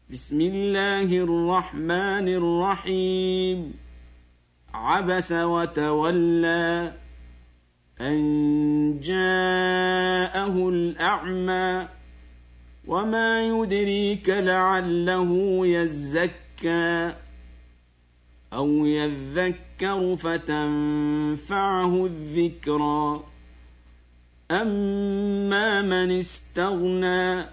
بسم الله الرحمن الرحيم عبس وتولى أن جاءه الأعمى وما يدريك لعله يزكى أو يذكر فتنفعه الذكرى أما من استغنى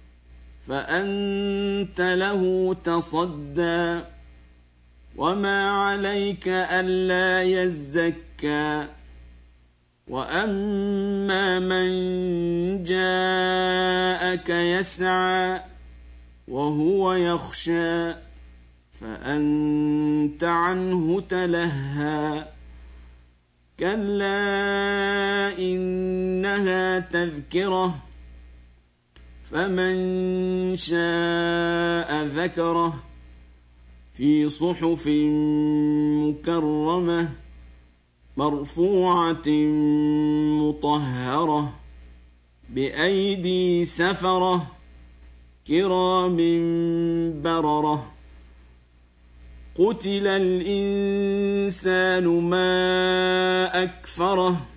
فأنت له تصدى وما عليك ألا يزكى وأما من جاءك يسعى وهو يخشى فأنت عنه تلهى كلا إنها تذكرة فمن شاء ذكره في صحف مكرمة مرفوعة مطهرة بأيدي سفرة كرام بررة قتل الإنسان ما أكفره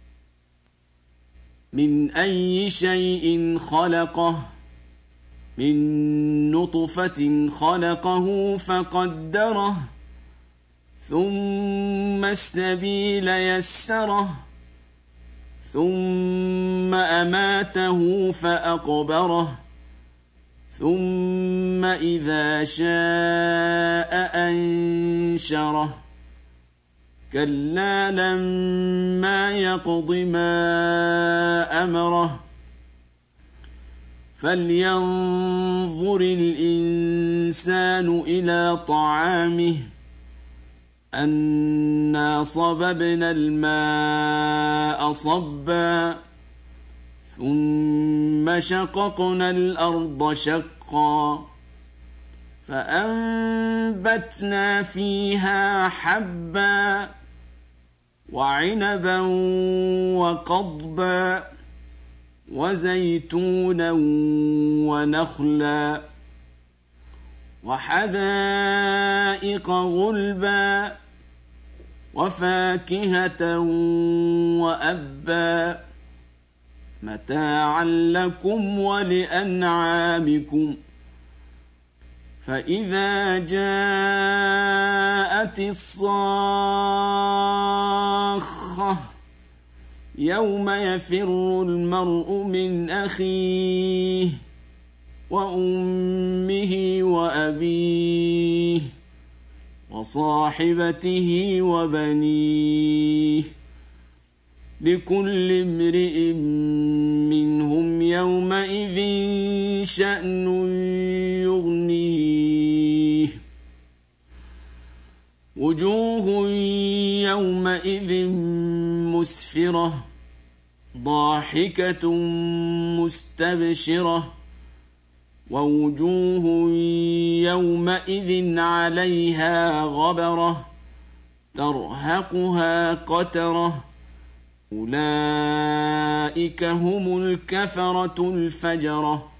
من أي شيء خلقه من نطفة خلقه فقدره ثم السبيل يسره ثم أماته فأقبره ثم إذا شاء أنشره كلا لما يقض ما أمره فلينظر الإنسان إلى طعامه أنا صببنا الماء صبا ثم شققنا الأرض شقا فأنبتنا فيها حبا وعنبا وقضبا وزيتونا ونخلا وحدائق غلبا وفاكهة وأبا متاعا لكم ولأنعامكم فإذا جاءت الصاخة يوم يفر المرء من أخيه وأمه وأبيه وصاحبته وبنيه لكل امرئ منهم يومئذ شأن يغنيه وجوه يومئذ مسفرة ضاحكة مستبشرة ووجوه يومئذ عليها غبرة ترهقها قترة أولئك هم الكفرة الفجرة